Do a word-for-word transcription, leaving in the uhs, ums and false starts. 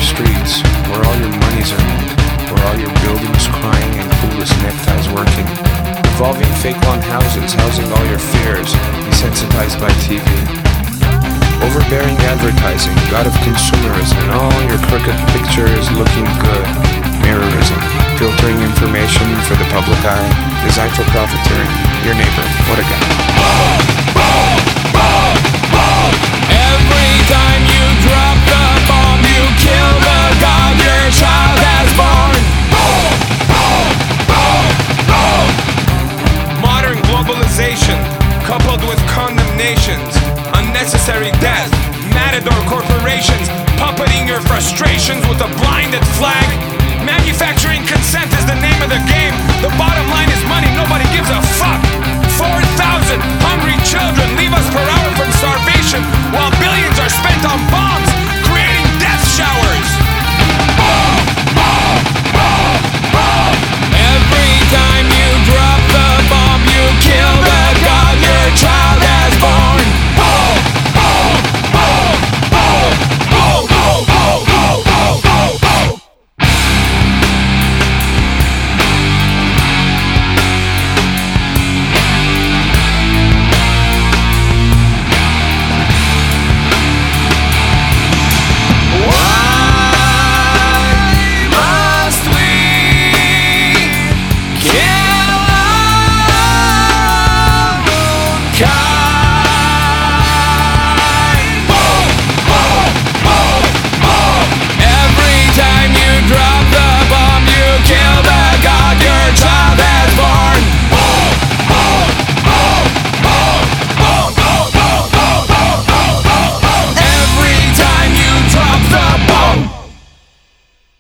streets, where all your money's earned, where all your buildings crying and clueless neckties working. Evolving fake long houses, housing all your fears, desensitized by T V. Overbearing advertising, god of consumerism, and all your crooked pictures looking good. Mirrorism, filtering information for the public eye, designed for profiteering. Your neighbor, what a guy. Every time you drop the bomb, you kill the god your child has born. Modern globalization, coupled with condemnations, unnecessary death, matador corporations, puppeting your frustrations with a blinded flag